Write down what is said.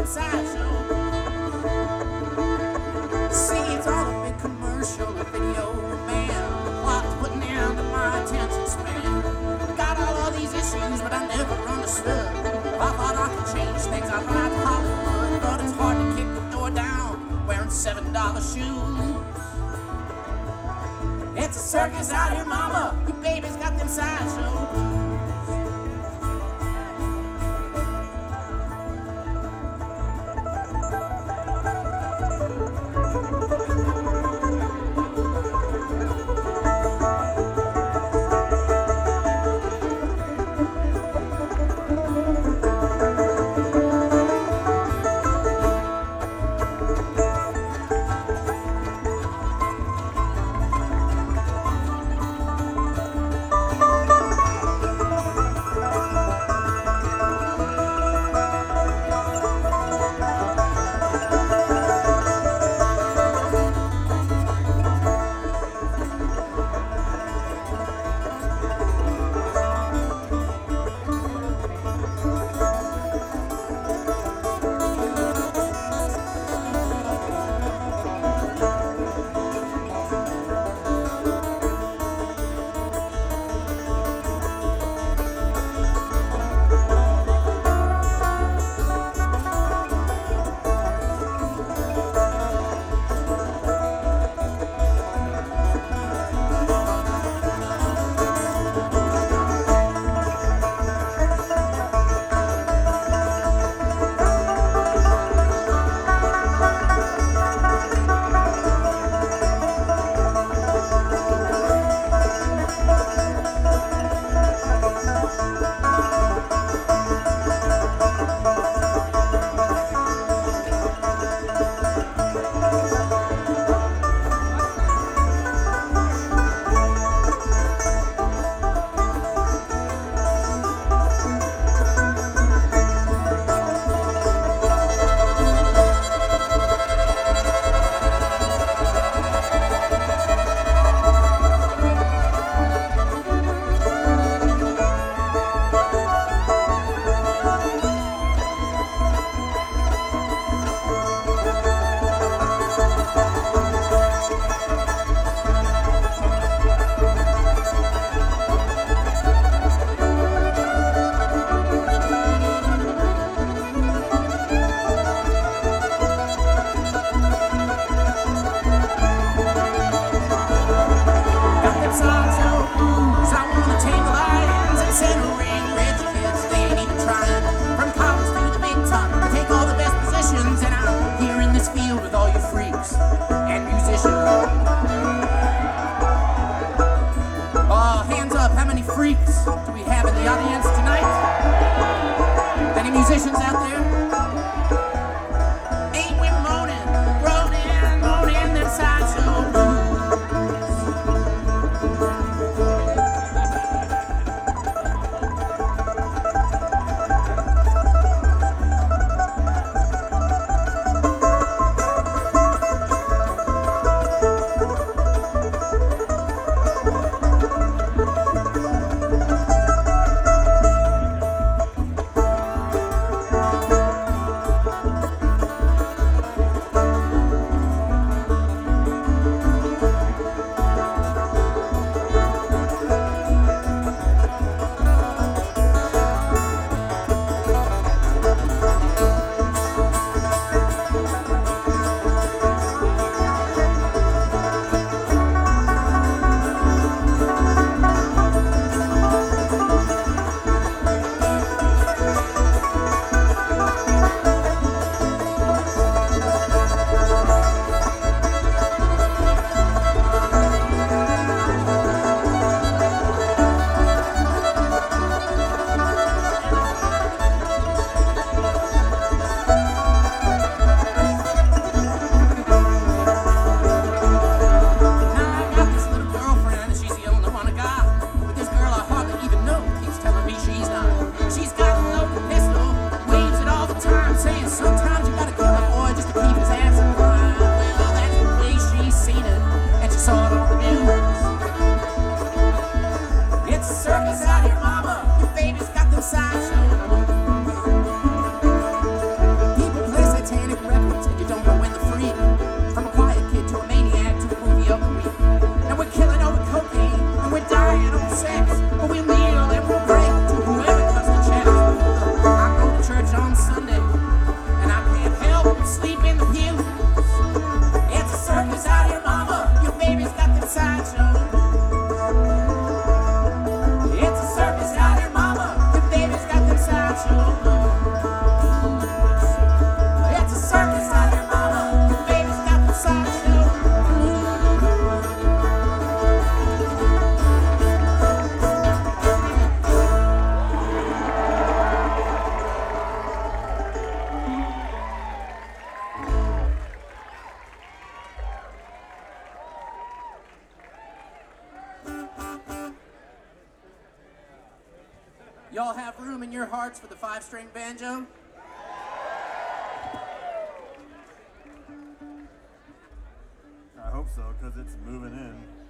them sideshow. See, it's all a big commercial, a video, man. The plot's putting into my attention span. Got all these issues, but I never understood. If I thought I could change things, I'd ride to Hollywood. But it's hard to kick the door down wearing $7 shoes. It's a circus out here, mama. Your baby's got them sideshows. Musicians out there, ain't we moaning, moaning them sideshow blues. People play Y'all have room in your hearts for the 5-string banjo? I hope so, because it's moving in.